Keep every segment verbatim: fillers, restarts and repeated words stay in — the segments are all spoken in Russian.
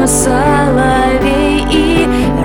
соловей и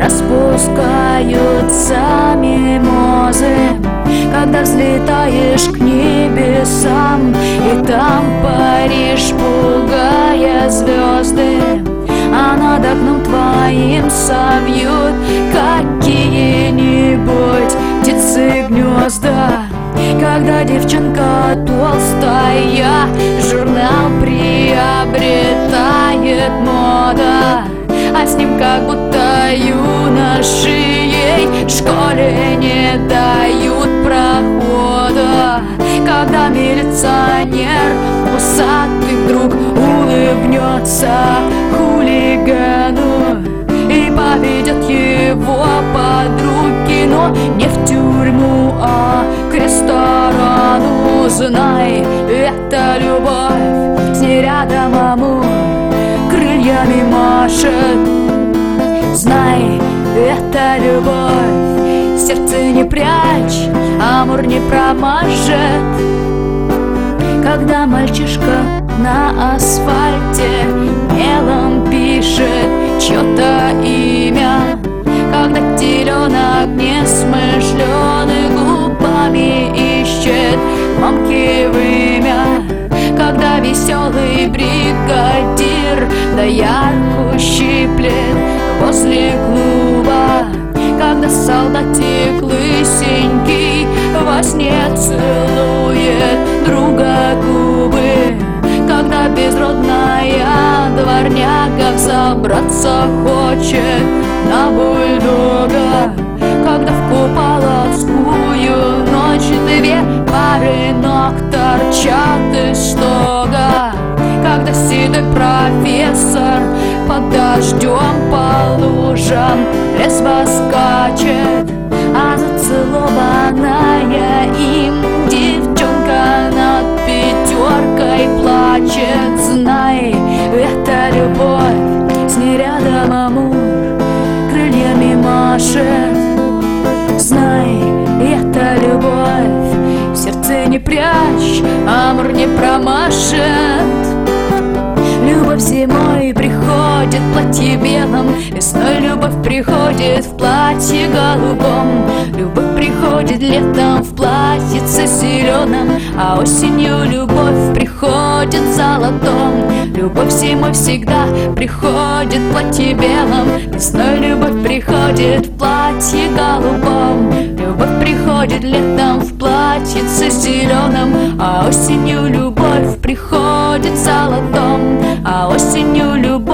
распускаются мимозы. Когда взлетаешь к небесам, и там паришь, пугая звезды, а над окном твоим совьют какие-нибудь птицы гнезда. Когда девчонка толстая журнал приобретает мода, а с ним как будто юноши ей в школе не дают прохода. Когда милиционер усатый вдруг улыбнется хулигану и поведет его под руки, но не в тюрьму, а к ресторану. Знай, это любовь, с ней рядом амур крыльями машет. Знай, это любовь, сердце не прячь, амур не промажет. Когда мальчишка на асфальте мелом пишет чье-то имя, когда теленок несмышленый губами ищет мамки вымя, когда веселый бригадир доярку щиплет возле клуба, когда солдатик лысенький во сне целует друга губы, когда безродная дворняга взобраться хочет на бульдога, когда в куполовскую ночь две пары ног торчат из стога, когда седой профессор под дождем по лужам резво скачет, а зацелованная им девчонка над пятеркой плачет. Знай, это любовь, с ней рядом амур крыльями машет. Знай, это любовь, в сердце не прячь, амур не промашет. Любовь зимой приходит в платье белом, весной любовь приходит в платье голубом, любовь приходит летом в платьице зеленом, а осенью любовь приходит в золотом. Любовь зимой всегда приходит в платье белом, весной любовь приходит в платье голубом, любовь приходит летом в платьице зеленом, а осенью любовь приходит в золотом, а осенью любовь